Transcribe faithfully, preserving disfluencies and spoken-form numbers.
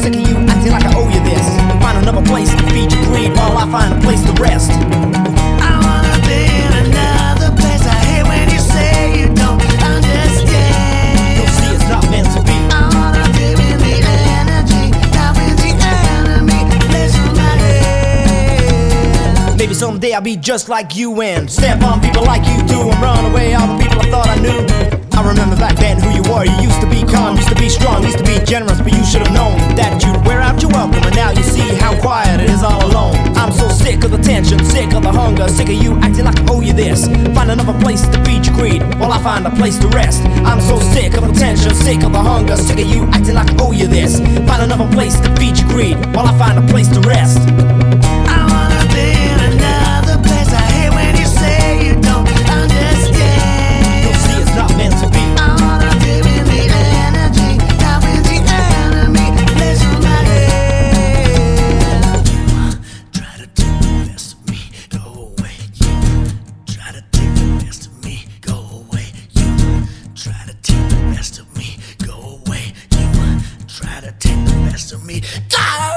sick of you acting like I owe you this. Find another place to feed your greed while I find a place to rest. I wanna be in another place. I hate when you say you don't understand. You'll see it's not meant to be. I wanna live in the energy, not in the enemy. Place on my head. Maybe someday I'll be just like you and step on people like you do and run away all the people I thought I knew. I remember back then who you were. You used to be calm, used to be strong, used to be generous, but you should have known that you'd wear out your welcome. And now you see how quiet it is all alone. I'm so sick of the tension, sick of the hunger, sick of you acting like I owe you this. Find another place to feed your greed while I find a place to rest. I'm so sick of the tension, sick of the hunger, sick of you acting like I owe you this. Find another place to feed your greed while I find a place to rest. I wanna be in another place. I hate when you say you don't understand. You'll see it's not meant to be. I wanna live in the energy, not in the enemy. Place on my head. You try to take the best of me, go away. You try to take the best of me, go away. You try to take the best of me, go away. You try to take the best of me, go away.